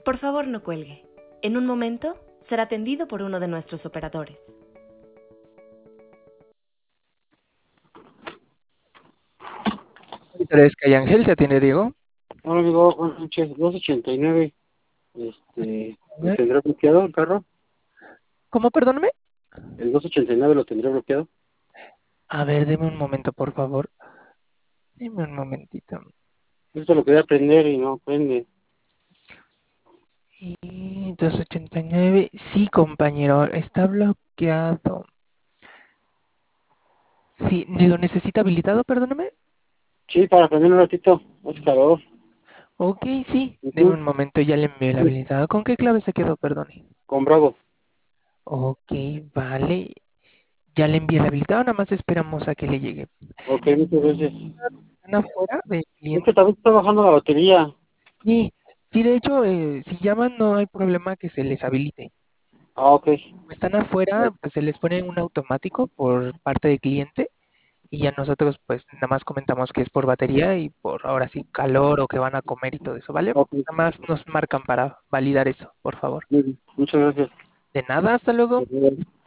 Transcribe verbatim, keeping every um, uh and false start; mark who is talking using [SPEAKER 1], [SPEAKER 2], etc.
[SPEAKER 1] Por favor, no cuelgue. En un momento será atendido por uno de nuestros operadores.
[SPEAKER 2] tres Calle Ángel, ¿te atiende Diego?
[SPEAKER 3] Hola amigo, buenas noches, dos ochenta y nueve, este,
[SPEAKER 2] A
[SPEAKER 3] ¿lo
[SPEAKER 2] ver,
[SPEAKER 3] tendré bloqueado el carro?
[SPEAKER 2] ¿cómo, perdóname?
[SPEAKER 3] ¿El dos ochenta y nueve lo tendré bloqueado?
[SPEAKER 2] A ver, deme un momento, por favor. Deme un momentito.
[SPEAKER 3] Esto lo quería prender y no prende.
[SPEAKER 2] Y doscientos ochenta y nueve, sí, compañero, está bloqueado. Sí, ¿lo necesita habilitado, perdóname?
[SPEAKER 3] Sí, para prender un ratito, hace calor.
[SPEAKER 2] Ok, sí, deme
[SPEAKER 3] Ujú.
[SPEAKER 2] un momento, ya le envié el
[SPEAKER 3] Sí,
[SPEAKER 2] habilitado. ¿Con qué clave se quedó, perdone?
[SPEAKER 3] con Bravo.
[SPEAKER 2] Ok, vale. Ya le envié el habilitado, nada más esperamos a que le llegue.
[SPEAKER 3] Ok, muchas gracias.
[SPEAKER 2] ¿Están afuera del
[SPEAKER 3] Es que
[SPEAKER 2] cliente?
[SPEAKER 3] también está bajando la batería.
[SPEAKER 2] Sí, sí, de hecho, eh, si llaman no hay problema que se les habilite.
[SPEAKER 3] Ah, ok.
[SPEAKER 2] Como están afuera, pues se les pone un automático por parte del cliente y ya nosotros pues nada más comentamos que es por batería y por ahora sí calor o que van a comer y todo eso, ¿vale?
[SPEAKER 3] Ok,
[SPEAKER 2] Nada más nos marcan para validar eso, por favor.
[SPEAKER 3] muy bien. Muchas gracias.
[SPEAKER 2] De nada, hasta luego.